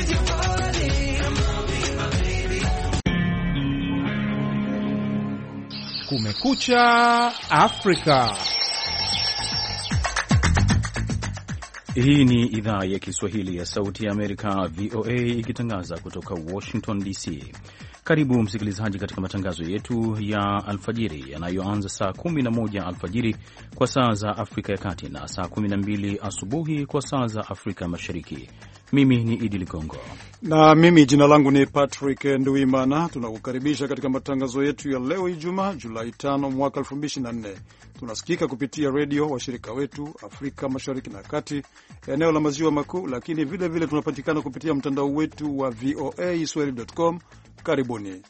Kumekucha Afrika. Hii ni idhaa ya Kiswahili ya Sauti ya Amerika, VOA, ikitangaza kutoka Washington DC. Karibu msikilizaji katika matangazo yetu ya alfajiri yanayoanza saa 11 alfajiri kwa saa za Afrika ya Kati na saa 12 asubuhi kwa saa za Afrika Mashariki. Mimi ni Idi Ligongo na mimi jina langu ni Patrick Nduimana. Tunakukaribisha katika matangazo yetu ya leo Ijumaa Julai 5 mwaka 2024. Tunasikika kupitia redio washirika wetu Afrika Mashariki na Kati, eneo la maziwa makuu, lakini vile tunapatikana kupitia mtandao wetu wa voaswahili.com. Karibuni.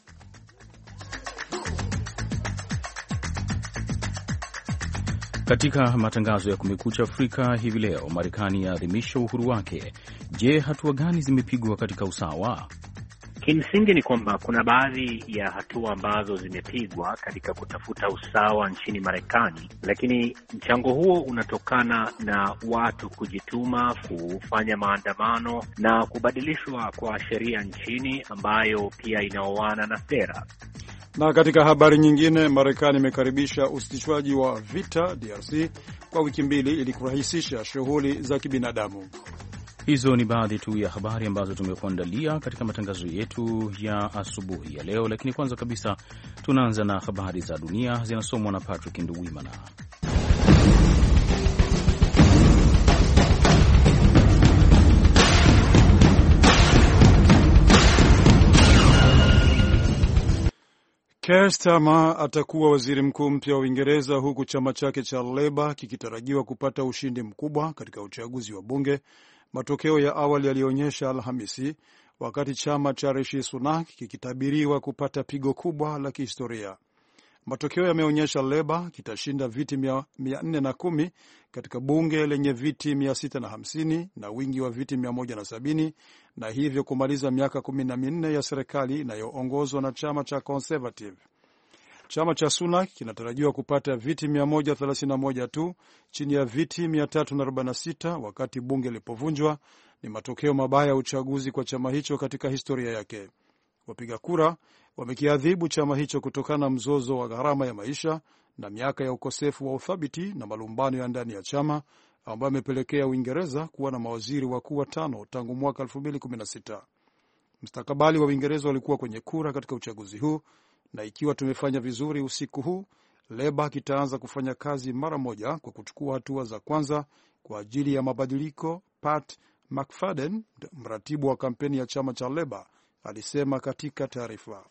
Katika matangazo ya Kumekucha Afrika hivi leo, Marekani yaadhimisha uhuru wake. Je, hatua gani zimepigwa katika usawa? Kimsingi ni kwamba kuna baadhi ya hatua ambazo zimepigwa katika kutafuta usawa nchini Marekani, lakini mchango huo unatokana na watu kujituma, kufanya maandamano na kubadilishwa kwa sheria nchini ambayo pia inaoana na sera. Na katika habari nyingine, Marekani imekaribisha usitishwaji wa vita DRC kwa wiki 2 ili kurahisisha shughuli za kibinadamu. Hizo ni baadhi tu ya habari ambazo tumekuandalia katika matangazo yetu ya asubuhi ya leo, lakini kwanza kabisa tunaanza na habari za dunia zinasomwa na Patrick Nduwimana. Keir Starmer atakuwa waziri mkuu mpya wa Uingereza, huku chama chake cha Labour kikitarajiwa kupata ushindi mkubwa katika uchaguzi wa bunge. Matokeo ya awali yalionyesha Alhamisi, wakati chama cha Rishi Sunak kikitabiriwa kupata pigo kubwa la kihistoria. Matokeo yameonyesha Labour kitashinda viti 410 katika bunge lenye viti 650 na wingi wa viti 170, na hivyo kumaliza miaka 14 ya serikali inayoongozwa na chama cha Conservative. Chama cha Sunak kinatarajiwa kupata viti 131 tu chini ya viti 346 wakati bunge lilipovunjwa. Ni matokeo mabaya ya uchaguzi kwa chama hicho katika historia yake. Wapiga kura wamekiadhibu chama hicho kutokana na mzozo wa gharama ya maisha na miaka ya ukosefu wa uthabiti na malumbano ya ndani ya chama ambayo amepelekea Uingereza kuwa na mawaziri wakuu 5 tangu mwaka 2016. Mustakabali wa Uingereza walikuwa kwenye kura katika uchaguzi huu, na ikiwa tumefanya vizuri usiku huu, Labour kitaanza kufanya kazi mara moja kwa kuchukua hatua za kwanza kwa ajili ya mabadiliko, Pat McFadden, mratibu wa kampeni ya chama cha Labour, alisema katika taarifa.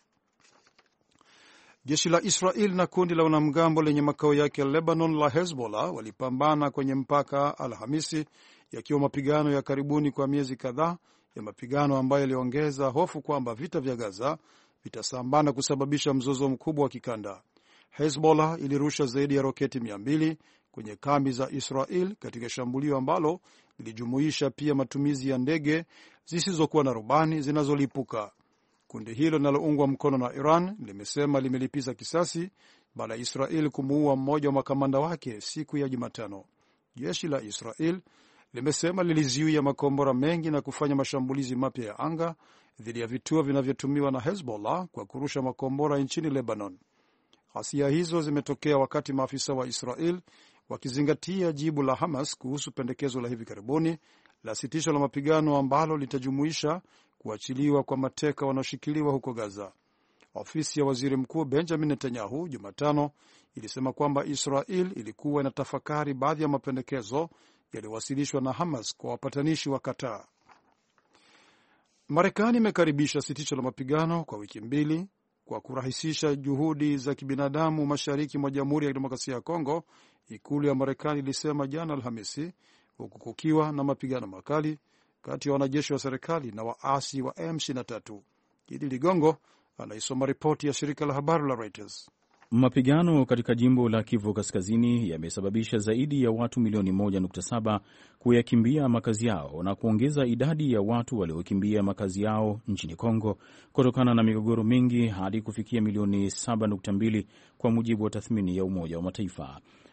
Jeshi la Israel na kundi la wanamgambo lenye makao yake Lebanon la Hezbollah walipambana kwenye mpaka Alhamisi, yakiwa mapigano ya karibuni kwa miezi kadhaa ya mapigano ambayo yaliongeza hofu kwamba vita vya Gaza vitasambana kusababisha mzozo mkubwa wa kikanda. Hezbollah ilirusha zaidi ya roketi 200 kwenye kambi za Israel katika shambulio ambalo lilijumuisha pia matumizi ya ndege zisizokuwa na rubani zinazolipuka. Kundi hilo linaloungwa mkono na Iran limesema limelipiza kisasi baada ya Israel kumuua mmoja wa makamanda wake siku ya Jumatano. Jeshi la Israel limesema lilizuia makombora mengi na kufanya mashambulizi mapya ya anga dhidi ya vituo vinavyotumiwa na Hezbollah kwa kurusha makombora nchini Lebanon. Ghasia hizo zimetokea wakati maafisa wa Israel wakizingatia jibu la Hamas kuhusu pendekezo la hivi karibuni la sitisho la mapigano ambalo litajumuisha kuachiliwa kwa mateka wanaoshikiliwa huko Gaza. Ofisi ya waziri mkuu Benjamin Netanyahu Jumatano ilisema kwamba Israel ilikuwa inatafakari baadhi ya mapendekezo yaliyowasilishwa na Hamas kwa wapatanishi wa Qatar. Marekani imekaribisha sitisho la mapigano kwa wiki 2 kwa kurahisisha juhudi za kibinadamu mashariki mwa Jamhuri ya Kidemokrasia ya Kongo, ikulu ya Marekani ilisema jana Alhamisi, huku kukiwa na mapigano makali kati ya wanajeshi wa serikali na waasi wa M23. Idi Ligongo anaisoma ripoti ya shirika la habari la Reuters. Mapigano katika jimbo la Kivu Kaskazini yamesababisha zaidi ya watu milioni 1.7 kuyakimbia makazi yao na kuongeza idadi ya watu waliokimbia makazi yao nchini Kongo kutokana na migogoro mingi hadi kufikia milioni 7.2 kwa mujibu wa tathmini ya Umoja wa Mataifa.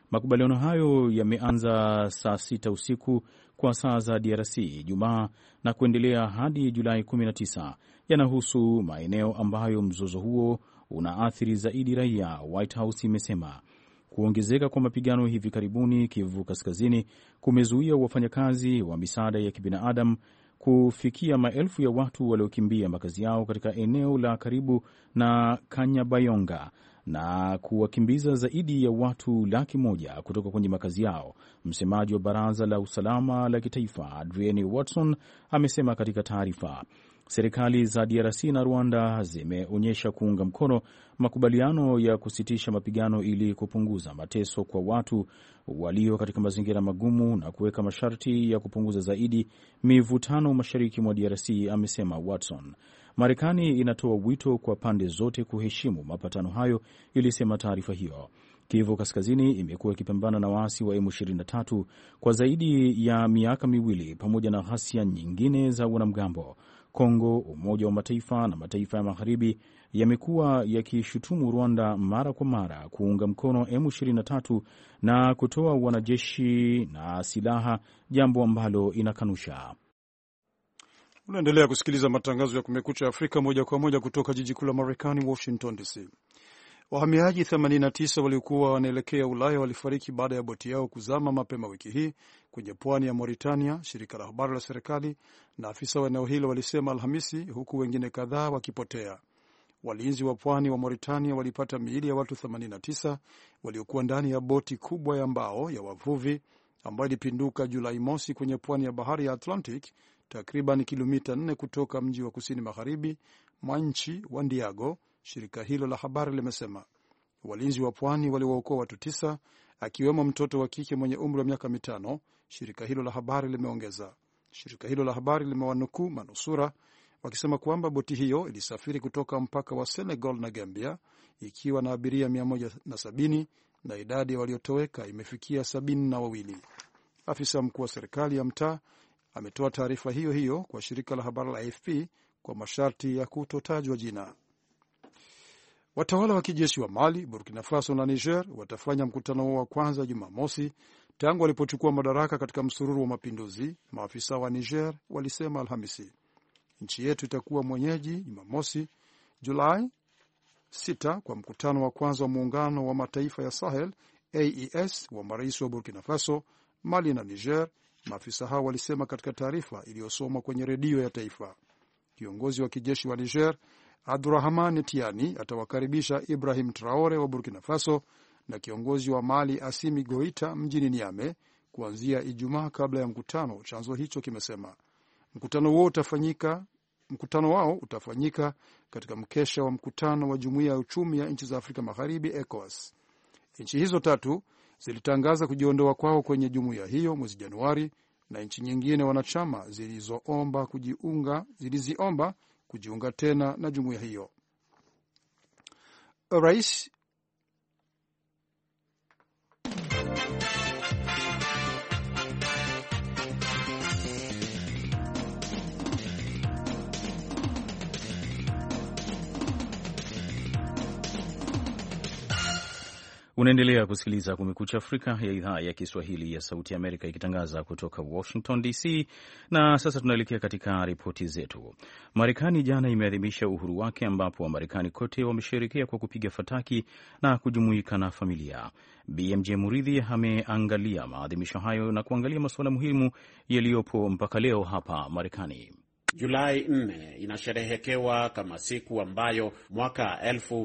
Makubaliano hayo yameanza saa 6 usiku kwa saa za DRC Ijumaa na kuendelea hadi Julai 19. Yanahusu maeneo ambayo mzozo huo unaathiri zaidi raia, White House imesema. Kuongezeka kwa mapigano hivi karibuni Kivu Kaskazini kumezuia wafanyakazi wa misaada ya kibinadamu kufikia maelfu ya watu waliokimbia makazi yao katika eneo la karibu na Kanyabayonga na kuwakimbiza zaidi ya watu 100,000 kutoka kwenye makazi yao. Msemaji wa Baraza la Usalama la Kitaifa Adrienne Watson amesema katika taarifa. Serikali za DRC na Rwanda zimeonyesha kuunga mkono makubaliano ya kusitisha mapigano ili kupunguza mateso kwa watu walio katika mazingira magumu na kuweka masharti ya kupunguza zaidi mivutano mashariki mwa DRC, amesema Watson. Marekani inatoa wito kwa pande zote kuheshimu mapatano hayo, ilisema taarifa hiyo. Kivu Kaskazini imekuwa ikipambana na waasi wa M23 kwa zaidi ya miaka miwili pamoja na ghasia nyingine za wanamgambo. Kongo, Umoja wa Mataifa na mataifa ya Magharibi yamekuwa yakishutumu Rwanda mara kwa mara kuunga mkono M23 na kutoa wanajeshi na silaha, jambo ambalo inakanusha. Unaendelea kusikiliza matangazo ya Kumekucha Afrika moja kwa moja kutoka jiji kuu la Marekani, Washington DC. Wahamiaji 89 waliokuwa wanaelekea Ulaya walifariki baada ya boti yao kuzama mapema wiki hii kwenye pwani ya Mauritania, shirika la habari la serikali na afisa wa eneo hilo walisema Alhamisi, huku wengine kadhaa wakipotea. Walinzi wa pwani wa Mauritania walipata miili ya watu 89 waliokuwa ndani ya boti kubwa ya mbao ya wavuvi ambayo ilipinduka Julai mosi kwenye pwani ya bahari ya Atlantic, takriban kilomita 4 kutoka mji wa kusini magharibi mwa nchi wa Ndiago. Shirika hilo la habari limesema walinzi wa pwani waliwaokoa watu 9 akiwemo mtoto wa kike mwenye umri wa miaka 5. Shirika hilo la habari limeongeza. Shirika hilo la habari limewanukuu manusura wakisema kwamba boti hiyo ilisafiri kutoka mpaka wa Senegal na Gambia ikiwa na abiria 170 na idadi ya waliotoweka imefikia 72. Afisa mkuu wa serikali ya mtaa ametoa taarifa hiyo hiyo kwa shirika la habari la AFP kwa masharti ya kutotajwa jina. Watawala wa kijeshi wa Mali, Burkina Faso na Niger watafanya mkutano wao wa kwanza Jumamosi tangu walipochukua madaraka katika msururu wa mapinduzi, maafisa wa Niger walisema Alhamisi. Nchi yetu itakuwa mwenyeji Jumamosi, Julai 6 kwa mkutano wa kwanza wa muungano wa mataifa ya Sahel AES wa marais wa Burkina Faso, Mali na Niger, maafisa hao walisema katika taarifa iliyosomwa kwenye redio ya taifa. Kiongozi wa kijeshi wa Niger Abdurrahman Tiani atawakaribisha Ibrahim Traore wa Burkina Faso na kiongozi wa Mali Assimi Goita mjini Niamey kuanzia Ijumaa kabla ya mkutano, chanzo hicho kimesema. Mkutano wao utafanyika katika mkesha wa mkutano wa Jumuiya ya Uchumi ya Nchi za Afrika Magharibi ECOWAS. Nchi hizo tatu zilitangaza kujiondoa kwao kwenye jumuiya hiyo mwezi Januari na nchi nyingine wanachama ziliziomba kujiunga tena na jumuiya hiyo. Rais Unaendelea kusikiliza Kumekucha Afrika ya idhaa ya Kiswahili ya Sauti ya Amerika ikitangaza kutoka Washington DC. Na sasa tunaelekea katika ripoti zetu. Marekani jana imeadhimisha uhuru wake, ambapo Wamarekani kote wamesherekea kwa kupiga fataki na kujumuika na familia. BMJ Muridhi ameangalia maadhimisho hayo na kuangalia masuala muhimu yaliyopo mpaka leo hapa Marekani. Julai 4 inasherehekewa kama siku ambayo mwaka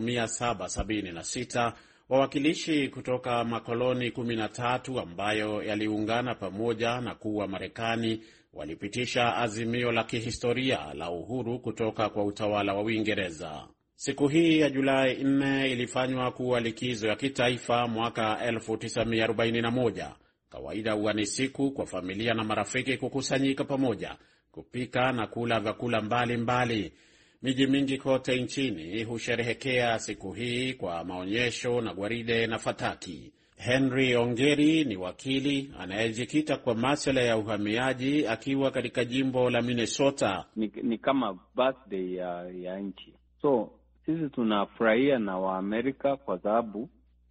1776 wawakilishi kutoka makoloni 13 ambayo yaliungana pamoja na kuwa Marekani walipitisha azimio la kihistoria la uhuru kutoka kwa utawala wa Uingereza. Siku hii ya Julai 4 ilifanywa kuwa likizo ya kitaifa mwaka 1941. Kawaida huwa ni siku kwa familia na marafiki kukusanyika pamoja, kupika na kula vyakula mbalimbali. Miji mingi kote nchini husherehekea siku hii kwa maonyesho na gwaride na fataki. Henry Ongeri ni wakili anayejikita kwa masuala ya uhamiaji akiwa katika jimbo la Minnesota. Ni kama birthday ya nchi. So sisi tunafurahia na Waamerika kwa sababu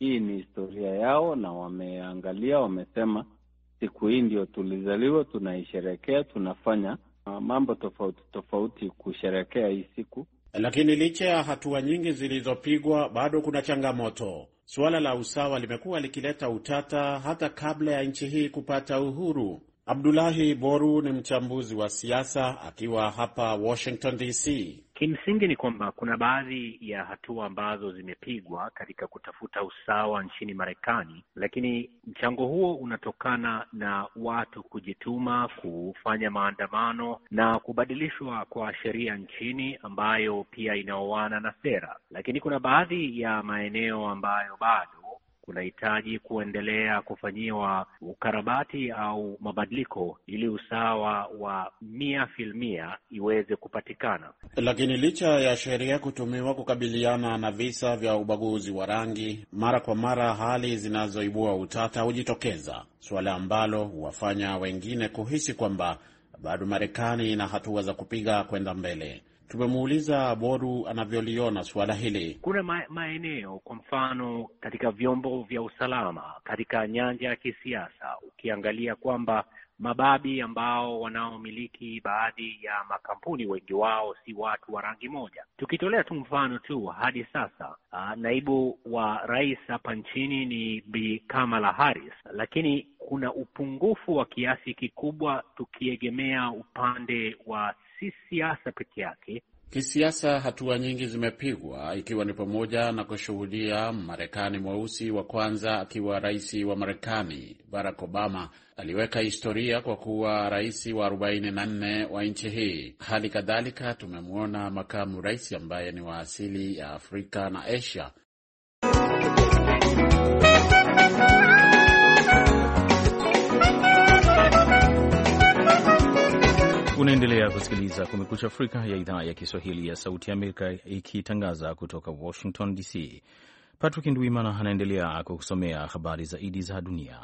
hii ni historia yao, na wameangalia, wamesema siku hii ndio tulizaliwa, tunaisherekea, tunafanya mambo tofauti tofauti kusherekea hii siku. Lakini licha ya hatua nyingi zilizopigwa, bado kuna changamoto. Suala la usawa limekuwa likileta utata hata kabla ya nchi hii kupata uhuru. Abdullahi Boru ni mchambuzi wa siasa akiwa hapa Washington DC. Kimsingi ni kwamba kuna baadhi ya hatua ambazo zimepigwa katika kutafuta usawa nchini Marekani, lakini mchango huo unatokana na watu kujituma, kufanya maandamano na kubadilishwa kwa sheria nchini ambayo pia inaoana na sera. Lakini kuna baadhi ya maeneo ambayo bado kunahitaji kuendelea kufanyiwa ukarabati au mabadiliko ili usawa wa 100% iweze kupatikana. Lakini licha ya sheria kutumiwa kukabiliana na visa vya ubaguzi wa rangi, mara kwa mara hali zinazoibua utata hujitokeza, suala ambalo huwafanya wengine kuhisi kwamba bado Marekani ina hatua za kupiga kwenda mbele. Tumemuuliza Boru anavyoliona suala hili. Kuna maeneo, kwa mfano katika vyombo vya usalama, katika nyanja ya kisiasa, ukiangalia kwamba mababi ambao wanaomiliki baadhi ya makampuni, wengi wao si watu wa rangi moja. Tukitolea tu mfano tu, hadi sasa naibu wa rais hapa nchini ni Bi Kamala Harris, lakini kuna upungufu wa kiasi kikubwa tukiegemea upande wa si siasa peke yake. Kisiasa, hatua nyingi zimepigwa, ikiwa ni pamoja na kushuhudia Marekani mweusi wa kwanza akiwa rais wa Marekani. Barack Obama aliweka historia kwa kuwa rais wa 44 wa nchi hii. Hali kadhalika tumemwona makamu rais ambaye ni wa asili ya Afrika na Asia. Unaendelea kusikiliza Kumekucha Afrika ya idhaa ya Kiswahili ya Sauti ya Amerika ikitangaza kutoka Washington DC. Patrick Ndwimana anaendelea kukusomea habari zaidi za dunia.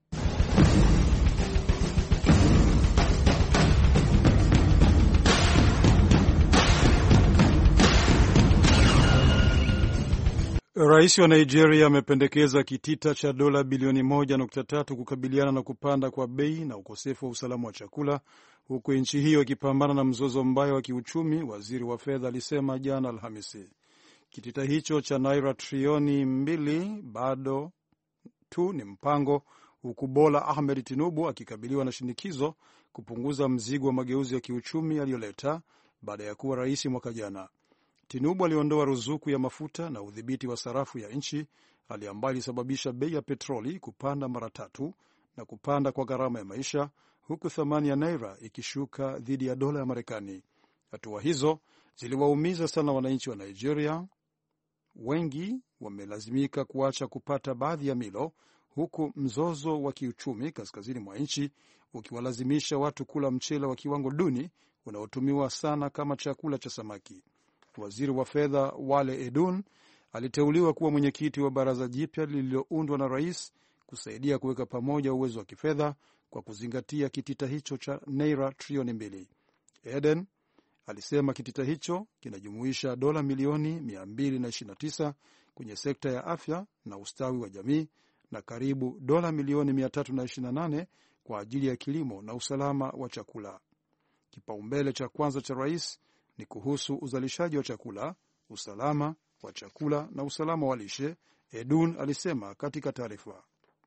Rais wa Nigeria amependekeza kitita cha dola bilioni 1.3 kukabiliana na kupanda kwa bei na ukosefu wa usalama wa chakula, huku nchi hiyo ikipambana na mzozo mbaya wa kiuchumi, waziri wa fedha alisema jana Alhamisi. Kitita hicho cha naira trilioni 2 bado tu ni mpango, huku Bola Ahmed Tinubu akikabiliwa na shinikizo kupunguza mzigo wa mageuzi ya kiuchumi aliyoleta baada ya kuwa rais mwaka jana. Tinubu aliondoa ruzuku ya mafuta na udhibiti wa sarafu ya nchi, hali ambayo ilisababisha bei ya petroli kupanda mara 3 na kupanda kwa gharama ya maisha, huku thamani ya naira ikishuka dhidi ya dola ya Marekani. Hatua hizo ziliwaumiza sana wananchi wa Nigeria. Wengi wamelazimika kuacha kupata baadhi ya milo, huku mzozo wa kiuchumi kaskazini mwa nchi ukiwalazimisha watu kula mchele wa kiwango duni unaotumiwa sana kama chakula cha samaki. Waziri wa fedha Wale Edun aliteuliwa kuwa mwenyekiti wa baraza jipya lililoundwa na rais kusaidia kuweka pamoja uwezo wa kifedha kwa kuzingatia kitita hicho cha naira trilioni 2. Eden alisema kitita hicho kinajumuisha dola milioni 229 kwenye sekta ya afya na ustawi wa jamii na karibu dola milioni 328 kwa ajili ya kilimo na usalama wa chakula. Kipaumbele cha kwanza cha rais ni kuhusu uzalishaji wa chakula, usalama wa chakula na usalama wa lishe, Edun alisema katika taarifa.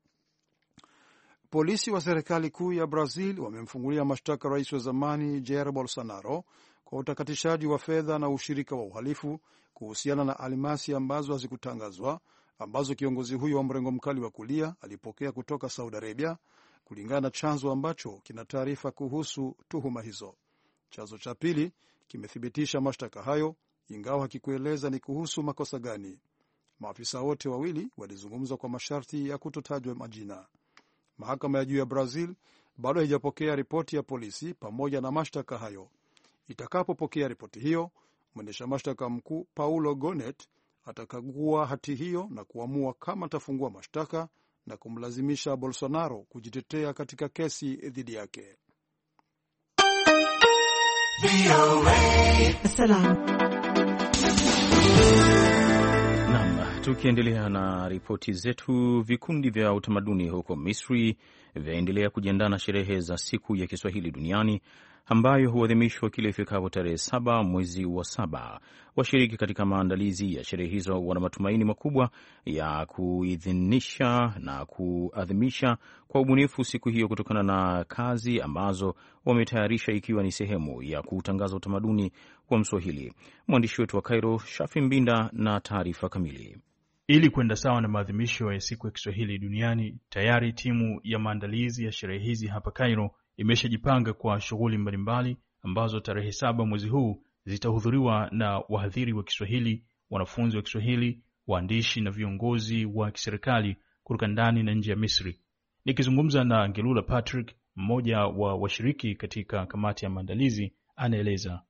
Polisi wa serikali kuu ya Brazil wamemfungulia mashtaka rais wa zamani Jair Bolsonaro kwa utakatishaji wa fedha na ushirika wa uhalifu kuhusiana na almasi ambazo hazikutangazwa, ambazo kiongozi huyo wa mrengo mkali wa kulia alipokea kutoka Saudi Arabia, kulingana na chanzo ambacho kina taarifa kuhusu tuhuma hizo. Chanzo cha pili kimethibitisha mashtaka hayo, ingawa hakikueleza ni kuhusu makosa gani. Maafisa wote wawili walizungumza kwa masharti ya kutotajwa majina. Mahakama ya juu ya Brazil bado haijapokea ripoti ya polisi pamoja na mashtaka hayo. Itakapopokea ripoti hiyo, mwendesha mashtaka mkuu Paulo Gonet atakagua hati hiyo na kuamua kama atafungua mashtaka na kumlazimisha Bolsonaro kujitetea katika kesi dhidi yake. Tukiendelea na ripoti zetu, vikundi vya utamaduni huko Misri vyaendelea kujiandaa na sherehe za siku ya Kiswahili duniani ambayo huadhimishwa kila ifikapo tarehe 7 mwezi wa 7. Washiriki katika maandalizi ya sherehe hizo wana matumaini makubwa ya kuidhinisha na kuadhimisha kwa ubunifu siku hiyo kutokana na kazi ambazo wametayarisha, ikiwa ni sehemu ya kutangaza utamaduni wa Mswahili. Mwandishi wetu wa Cairo, Shafi Mbinda, na taarifa kamili. Ili kwenda sawa na maadhimisho ya siku ya Kiswahili duniani, tayari timu ya maandalizi ya sherehe hizi hapa Cairo imeshajipanga kwa shughuli mbalimbali ambazo tarehe 7 mwezi huu zitahudhuriwa na wahadhiri wa Kiswahili, wanafunzi wa Kiswahili, waandishi na viongozi wa kiserikali kutoka ndani na nje ya Misri. Nikizungumza na Ngelula Patrick, mmoja wa washiriki katika kamati ya maandalizi, anaeleza.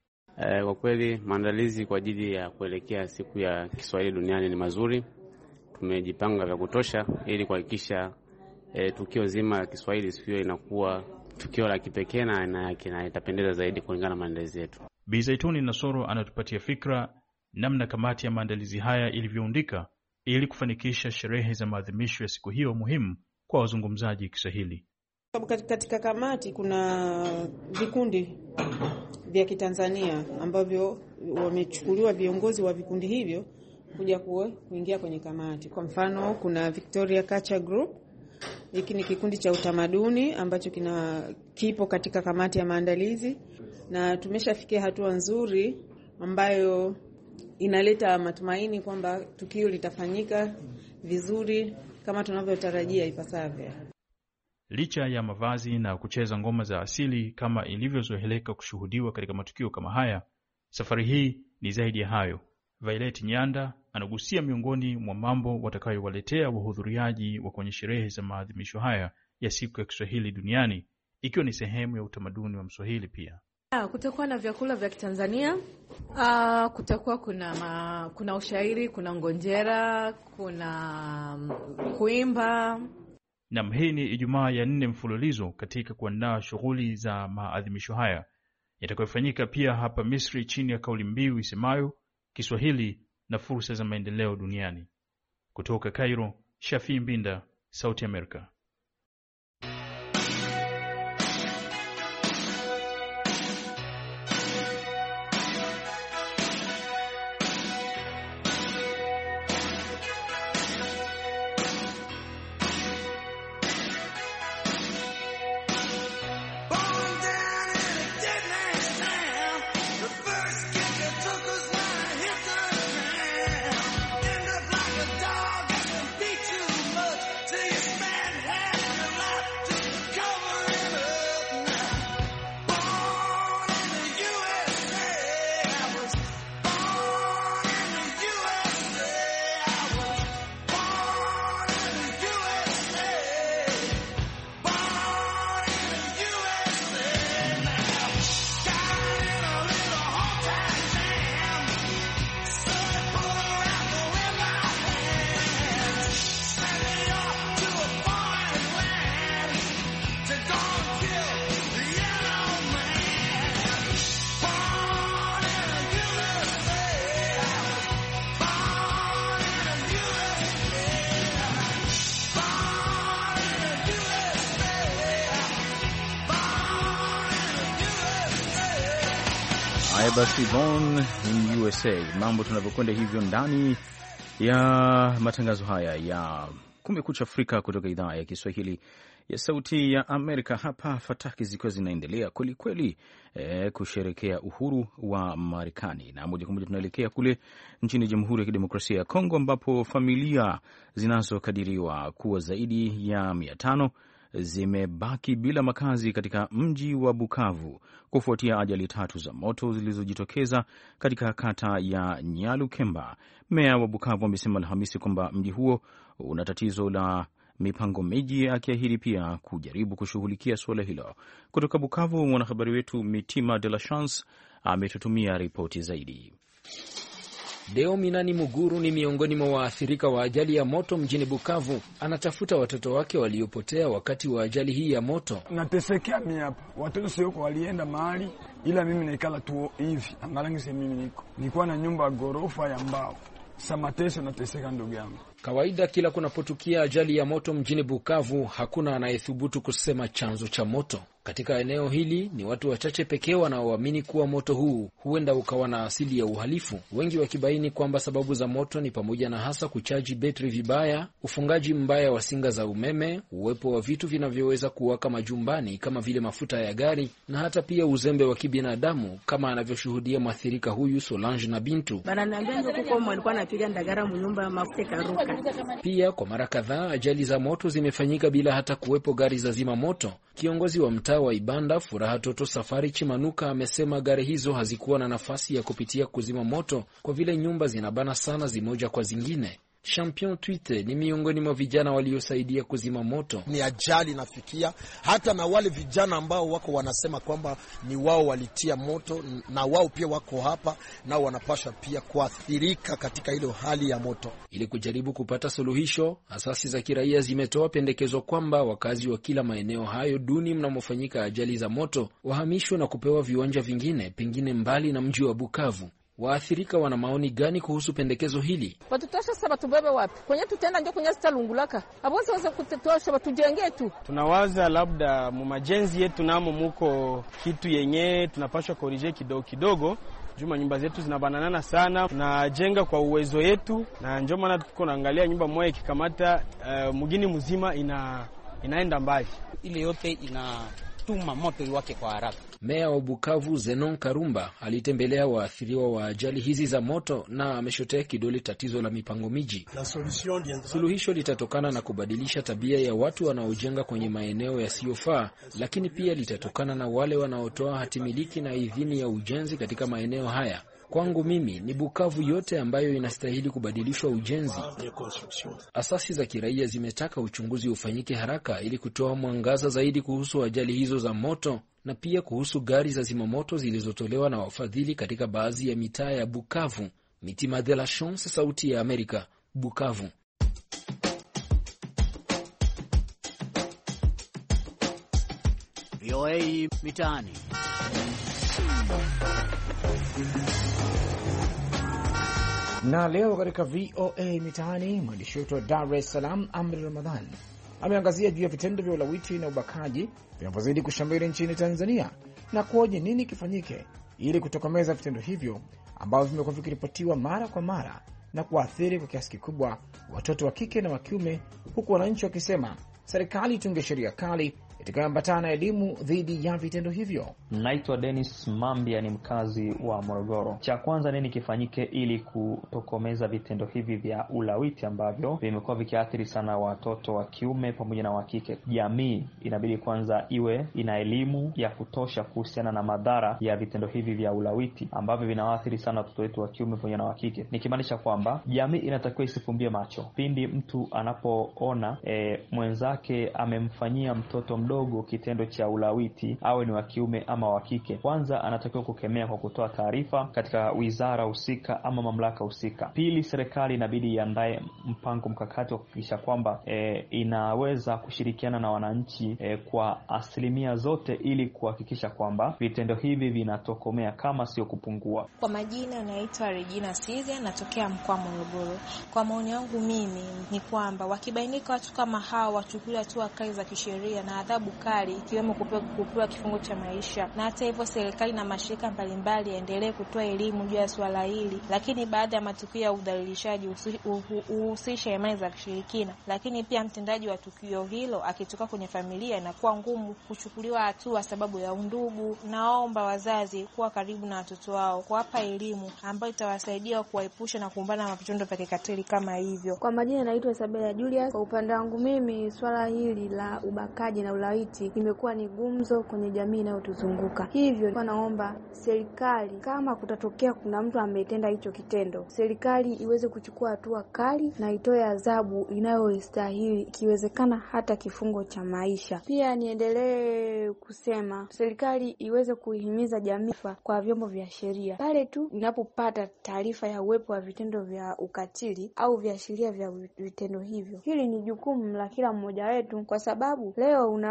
Kwa kweli maandalizi kwa ajili ya kuelekea siku ya Kiswahili duniani ni mazuri. Tumejipanga vya kutosha ili kuhakikisha tukio zima la Kiswahili siku hiyo inakuwa tukio la kipekee na itapendeza zaidi kulingana na maandalizi yetu. Bi Zaituni Nasoro anatupatia fikra namna kamati ya maandalizi haya ilivyoundika ili kufanikisha sherehe za maadhimisho ya siku hiyo muhimu kwa wazungumzaji Kiswahili. Katika kamati kuna vikundi vya Kitanzania ambavyo wamechukuliwa viongozi wa vikundi hivyo kuja kuingia kwenye kamati. Kwa mfano, kuna Victoria Culture Group. Hiki ni kikundi cha utamaduni ambacho kipo katika kamati ya maandalizi, na tumeshafikia hatua nzuri ambayo inaleta matumaini kwamba tukio litafanyika vizuri kama tunavyotarajia ipasavyo. Licha ya mavazi na kucheza ngoma za asili kama ilivyozoeleka kushuhudiwa katika matukio kama haya, safari hii ni zaidi ya hayo. Violet Nyanda anagusia miongoni mwa mambo watakayowaletea wahudhuriaji wa kwenye sherehe za maadhimisho haya ya siku ya Kiswahili duniani, ikiwa ni sehemu ya utamaduni wa Mswahili pia. Kutakuwa na vyakula vya Kitanzania, kutakuwa kuna ushairi, kuna ngonjera, kuna kuimba. Na hii ni Ijumaa ya 4 mfululizo katika kuandaa shughuli za maadhimisho haya yatakayofanyika pia hapa Misri chini ya kauli mbiu isemayo Kiswahili na fursa za maendeleo duniani. Kutoka Cairo, Shafi Mbinda, Sauti Amerika. Basi Born in USA. Mambo tunavyokwenda hivyo ndani ya matangazo haya ya Kumekucha Afrika kutoka idhaa ya Kiswahili ya Sauti ya Amerika. Hapa fataki zikiwa zinaendelea kweli kweli kusherekea uhuru wa Marekani, na moja kwa moja tunaelekea kule nchini Jamhuri ya Kidemokrasia ya Kongo ambapo familia zinazokadiriwa kuwa zaidi ya 500 zimebaki bila makazi katika mji wa Bukavu kufuatia ajali 3 za moto zilizojitokeza katika kata ya Nyalukemba. Meya wa Bukavu amesema Alhamisi kwamba mji huo una tatizo la mipango miji, akiahidi pia kujaribu kushughulikia suala hilo. Kutoka Bukavu, mwanahabari wetu Mitima de la Chance ametutumia ripoti zaidi. Deo Minani Muguru ni miongoni mwa waathirika wa ajali ya moto mjini Bukavu. Anatafuta watoto wake waliopotea wakati wa ajali hii ya moto. Natesekea mimi hapa. Watoto sio walienda mahali, ila mimi naikala tu hivi. Angalangi mimi nilikuwa na nyumba ya gorofa ya mbao. Samateso na teseka ndugu yangu. Kawaida kila kunapotukia ajali ya moto mjini Bukavu, hakuna anayethubutu kusema chanzo cha moto. Katika eneo hili ni watu wachache pekee wanaoamini kuwa moto huu huenda ukawa na asili ya uhalifu, wengi wakibaini kwamba sababu za moto ni pamoja na hasa kuchaji betri vibaya, ufungaji mbaya wa singa za umeme, uwepo wa vitu vinavyoweza kuwaka majumbani kama vile mafuta ya gari, na hata pia uzembe wa kibinadamu, kama anavyoshuhudia mwathirika huyu Solange na Bintu. Pia kwa mara kadhaa ajali za moto zimefanyika bila hata kuwepo gari za zima moto. Kiongozi wa mtaa wa Ibanda, Furaha Toto Safari Chimanuka, amesema gari hizo hazikuwa na nafasi ya kupitia kuzima moto kwa vile nyumba zinabana sana zimoja kwa zingine. Champion Twite ni miongoni mwa vijana waliosaidia kuzima moto. Ni ajali nafikia hata na wale vijana ambao wako wanasema kwamba ni wao walitia moto, na wao pia wako hapa na wanapaswa pia kuathirika katika ile hali ya moto. Ili kujaribu kupata suluhisho, asasi za kiraia zimetoa pendekezo kwamba wakazi wa kila maeneo hayo duni mnamofanyika ajali za moto wahamishwe na kupewa viwanja vingine pengine mbali na mji wa Bukavu. Waathirika wana maoni gani kuhusu pendekezo hili? Watutosha sasa batubebe wapi? Kwenye tutenda ndio kwenye zitalungulaka. Abose waweze kutosha batujenge tu. Tunawaza labda mu majenzi yetu namo muko kitu yenye tunapaswa korije kidogo kidogo. Juma nyumba zetu zinabanana sana, tunajenga kwa uwezo yetu, na ndio maana tuko naangalia nyumba moja ikikamata mugini mzima inaenda mbali. Ile yote inatuma moto iwake kwa haraka. Meya wa Bukavu Zenon Karumba alitembelea waathiriwa wa ajali hizi za moto na ameshotea kidole tatizo la mipango miji. Suluhisho litatokana na kubadilisha tabia ya watu wanaojenga kwenye maeneo yasiyofaa, lakini pia litatokana na wale wanaotoa hatimiliki na idhini ya ujenzi katika maeneo haya. Kwangu mimi ni Bukavu yote ambayo inastahili kubadilishwa ujenzi. Asasi za kiraia zimetaka uchunguzi ufanyike haraka ili kutoa mwangaza zaidi kuhusu ajali hizo za moto na pia kuhusu gari za zimamoto zilizotolewa na wafadhili katika baadhi ya mitaa ya Bukavu. Mitima de la Chance, Sauti ya Amerika, Bukavu. VOA Mitaani. Na leo katika VOA Mitaani, mwandishi wetu wa Dar es Salaam Amri Ramadhan ameangazia juu ya vitendo vya ulawiti na ubakaji vinavyozidi kushamiri nchini Tanzania na kuoje nini kifanyike ili kutokomeza vitendo hivyo ambavyo vimekuwa vikiripotiwa mara kwa mara na kuathiri kwa kiasi kikubwa watoto wa kike na wa kiume, huku wananchi wakisema serikali itunge sheria kali itakayoambatana na elimu dhidi ya vitendo hivyo. Naitwa Dennis Mambia, ni mkazi wa Morogoro. Cha kwanza nini kifanyike ili kutokomeza vitendo hivi vya ulawiti ambavyo vimekuwa vikiathiri sana watoto wa kiume pamoja na wa kike? Jamii inabidi kwanza iwe ina elimu ya kutosha kuhusiana na madhara ya vitendo hivi vya ulawiti ambavyo vinawaathiri sana watoto wetu wa kiume pamoja na wa kike. Nikimaanisha kwamba jamii inatakiwa isifumbie macho pindi mtu anapoona mwenzake amemfanyia mtoto mdogo kitendo cha ulawiti, awe ni wa kiume ama wa kike. Kwanza anatakiwa kukemea kwa kutoa taarifa katika wizara husika ama mamlaka husika. Pili, serikali inabidi iandae mpango mkakati wa kuhakikisha kwamba inaweza kushirikiana na wananchi kwa asilimia zote ili kuhakikisha kwamba vitendo hivi vinatokomea kama sio kupungua. Kwa majina naitwa Regina Sizia, natokea mkoa wa Morogoro. Kwa maoni yangu mimi ni kwamba wakibainika watu kama hao wachukuliwe hatua kali za kisheria na adhabu kali, ikiwemo kupewa kifungo cha maisha. Na hata hivyo serikali na mashirika mbalimbali yaendelee kutoa elimu juu ya swala hili, lakini baada ya matukio ya udhalilishaji uhusisha imani za kishirikina. Lakini pia mtendaji wa tukio hilo akitoka kwenye familia inakuwa ngumu kuchukuliwa hatua sababu ya undugu. Naomba wazazi kuwa karibu na watoto wao, kuwapa elimu ambayo itawasaidia kuwaepusha na kuumbana na vitendo vya kikatili kama hivyo. Kwa majina naitwa Isabella Julius. Kwa upande wangu mimi swala hili la ubakaji na ulawiti imekuwa ni gumzo kwenye jamii inayotuzunguka. Hivyo naomba serikali, kama kutatokea kuna mtu ametenda hicho kitendo, serikali iweze kuchukua hatua kali na itoe adhabu inayostahili, ikiwezekana hata kifungo cha maisha. Pia niendelee kusema serikali iweze kuihimiza jamii kwa vyombo vya sheria pale tu inapopata taarifa ya uwepo wa vitendo vya ukatili au viashiria vya vitendo hivyo. Hili ni jukumu la kila mmoja wetu, kwa sababu leo unaweza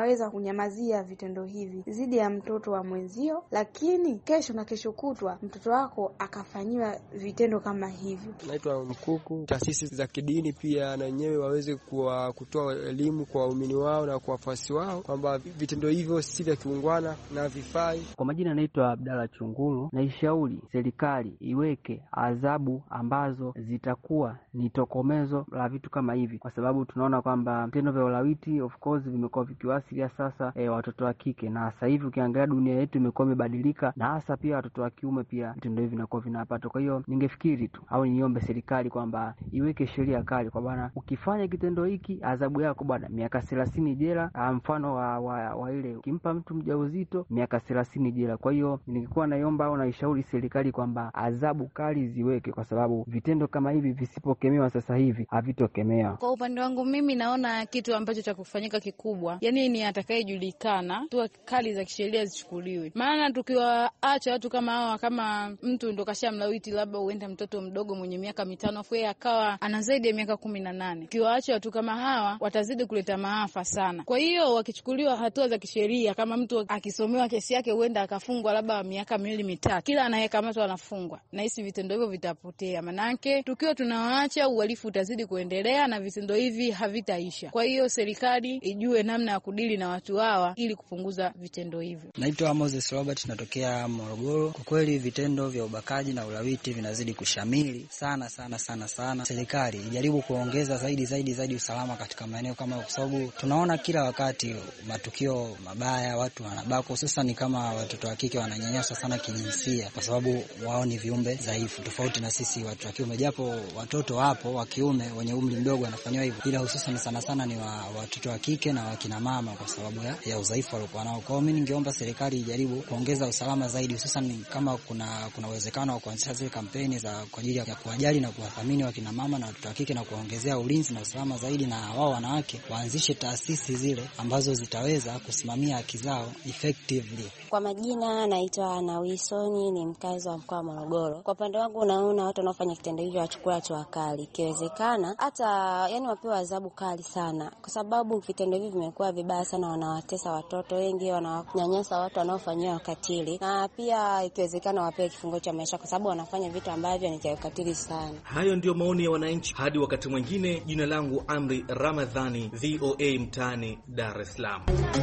unaweza kunyamazia vitendo hivi dhidi ya mtoto wa mwenzio, lakini kesho na kesho kutwa mtoto wako akafanyiwa vitendo kama hivyo. Naitwa Mkuku. Taasisi za kidini pia na wenyewe waweze kutoa elimu kwa waumini wao na kwa wafuasi wao kwamba vitendo hivyo si vya kiungwana na vifai. Kwa majina naitwa Abdalla Chungulu. Naishauri serikali iweke adhabu ambazo zitakuwa ni tokomezo la vitu kama hivi, kwa sababu tunaona kwamba vitendo vya ulawiti of course vimekuwa vikiwasilia sasa watoto wa kike, na sasa hivi ukiangalia dunia yetu imekuwa imebadilika, na hasa pia watoto wa kiume pia vitendo hivi vinakuwa vinapata. Kwa hiyo ningefikiri tu au niombe serikali kwamba iweke sheria kali kwa bwana, ukifanya kitendo hiki adhabu yako bwana miaka 30 jela, mfano wa ile ukimpa mtu mjauzito miaka 30 jela. Kwa hiyo ningekuwa naomba au naishauri serikali kwamba adhabu kali ziweke, kwa sababu vitendo kama hivi visipokemewa sasa hivi havitokemewa. Kwa upande wangu mimi naona kitu ambacho cha kufanyika kikubwa, yani ni atakayejulikana tu kali za kisheria zichukuliwe. Maana tukiwaacha watu kama hawa, kama mtu ndo kashamlawiti labda uende mtoto mdogo mwenye miaka 5 afu yeye akawa ana zaidi ya miaka 18, tukiwaacha watu kama hawa watazidi kuleta maafa sana. Kwa hiyo wakichukuliwa hatua za kisheria, kama mtu akisomewa kesi yake huenda akafungwa labda miaka 2-3, kila anayekamatwa anafungwa, na hisi vitendo hivyo vitapotea. Manake tukiwa tunawaacha uhalifu utazidi kuendelea na vitendo hivi havitaisha. Kwa hiyo serikali ijue namna ya kudili na watu hawa ili kupunguza vitendo hivyo. Naitwa Moses Robert, natokea Morogoro. Kwa kweli vitendo vya ubakaji na ulawiti vinazidi kushamili sana sana sana sana. Serikali ijaribu kuongeza zaidi usalama katika maeneo kama, kwa sababu tunaona kila wakati matukio mabaya, watu wanabaka, hususan kama watoto wa kike wananyanyaswa sana kijinsia, kwa sababu wao ni viumbe dhaifu tofauti na sisi watu wa kiume, japo watoto wapo wa kiume wenye umri mdogo wanafanywa hivyo, ila hususan sana ni watoto wa kike na wakina mama kwa sababu ya udhaifu waliokuwa nao. Kwa hiyo mimi ningeomba serikali ijaribu kuongeza usalama zaidi, hususan kama kuna uwezekano wa kuanzisha zile kampeni kwa ajili ya kuwajali na kuwathamini wakina mama na watoto wa kike na kuongezea ulinzi na usalama zaidi, na wao wanawake waanzishe taasisi zile ambazo zitaweza kusimamia haki zao effectively. Kwa majina naitwa Nawisoni, ni mkazi wa mkoa wa Morogoro. Kwa upande wangu naona watu wanaofanya kitendo hivyo wachukue hatua kali, ikiwezekana hata wapewe adhabu kali sana, kwa sababu vitendo hivi vimekuwa vibaya sana, wanawatesa watoto wengi, wananyanyasa watu wanaofanyia ukatili, na pia ikiwezekana wapewe kifungo cha maisha kwa sababu wanafanya vitu ambavyo ni vya ukatili sana. Hayo ndio maoni ya wananchi. Hadi wakati mwingine, jina langu Amri Ramadhani, VOA Mtaani, Dar es Salaam.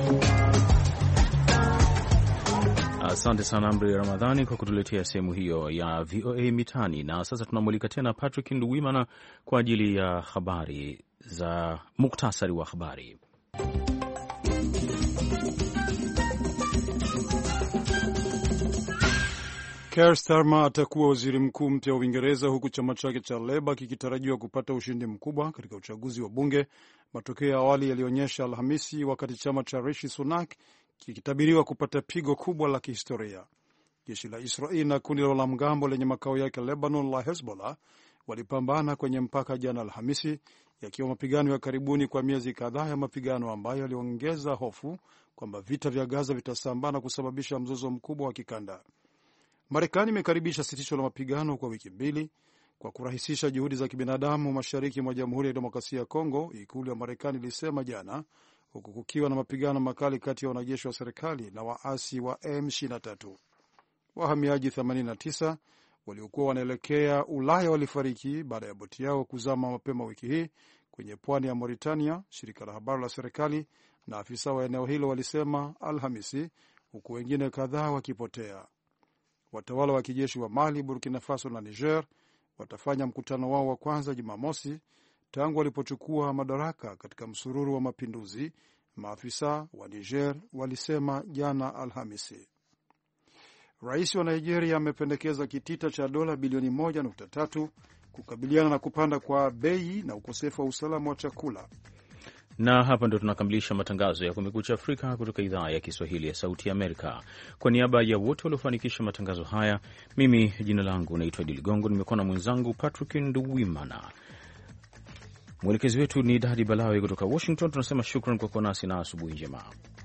Asante sana Amri Ramadhani kwa kutuletea sehemu hiyo ya VOA Mitaani. Na sasa tunamulika tena Patrick Nduwimana kwa ajili ya habari za muktasari wa habari. Keir Starmer atakuwa waziri mkuu mpya wa Uingereza, huku chama chake cha Leba kikitarajiwa kupata ushindi mkubwa katika uchaguzi wa bunge. Matokeo ya awali yalionyesha Alhamisi, wakati chama cha Rishi Sunak kikitabiriwa kupata pigo kubwa la kihistoria. Jeshi la Israeli na kundi la wanamgambo lenye makao yake Lebanon la Hezbollah walipambana kwenye mpaka jana Alhamisi, yakiwa mapigano ya karibuni kwa miezi kadhaa ya mapigano ambayo yaliongeza hofu kwamba vita vya Gaza vitasambaa na kusababisha mzozo mkubwa wa kikanda. Marekani imekaribisha sitisho la mapigano kwa wiki mbili kwa kurahisisha juhudi za kibinadamu mashariki mwa Jamhuri ya Demokrasia ya Kongo, ikulu ya Marekani ilisema jana, huku kukiwa na mapigano makali kati ya wanajeshi wa serikali na waasi wa M23. Wahamiaji 89 waliokuwa wanaelekea Ulaya walifariki baada ya boti yao kuzama mapema wiki hii kwenye pwani ya Mauritania, shirika la habari la serikali na afisa wa eneo hilo walisema Alhamisi, huku wengine kadhaa wakipotea. Watawala wa kijeshi wa Mali, Burkina Faso na Niger watafanya mkutano wao wa kwanza Jumamosi tangu walipochukua madaraka katika msururu wa mapinduzi, maafisa wa Niger walisema jana Alhamisi. Rais wa Nigeria amependekeza kitita cha dola bilioni 1.3 kukabiliana na kupanda kwa bei na ukosefu wa usalama wa chakula. Na hapa ndo tunakamilisha matangazo ya Kumekucha Afrika kutoka idhaa ya Kiswahili ya Sauti ya Amerika. Kwa niaba ya wote waliofanikisha matangazo haya, mimi jina langu naitwa Idi Ligongo, nimekuwa na mwenzangu Patrick Nduwimana. Mwelekezi wetu ni Dadi Balawe kutoka Washington. Tunasema shukran kwa kuwa nasi na asubuhi njema.